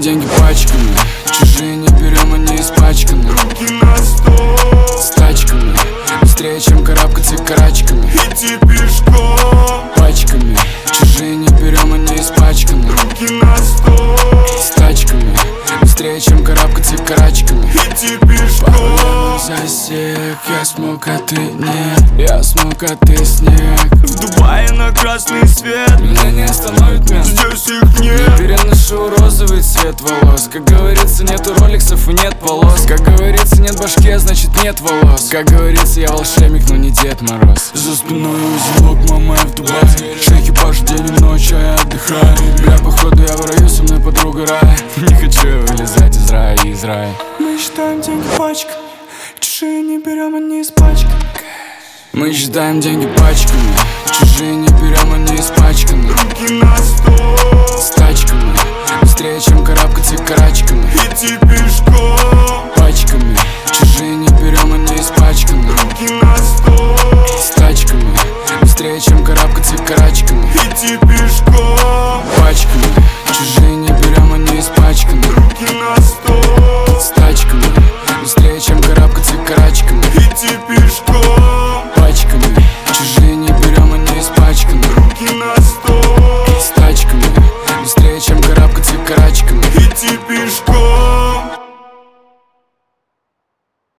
деньги пачками, чужие не берем, они испачканы. Руки на стол, с тачками, быстрее, чем карабкаться карачками. иди пешком, пачками, чужие не берем, они испачканы. руки на стол, с тачками, быстрее, чем карабкаться карачками. иди пешком. Засек, я смог, а ты нет. Я смог, а ты снег. В Дубае на красный свет, Меня не остановит место. здесь их Я нет. переношу розовый цвет волос. Как говорится, нету роликсов и нет полос. Как говорится, нет башки, а значит нет волос. Как говорится, я волшебник, но не Дед Мороз. За спиной узелок, мама, я в Дубае. Шейки паш день и ночь, а я отдыхаю. Бля, походу я в раю, со мной подруга рая. Не хочу вылезать из рая, из рая. Мы считаем деньги пачками, чужие не берем, они испачканы. Мы считаем деньги пачками, чужие не берем, они испачканы. Руки на стол, с тачками, быстрее, чем карабкаться карачками.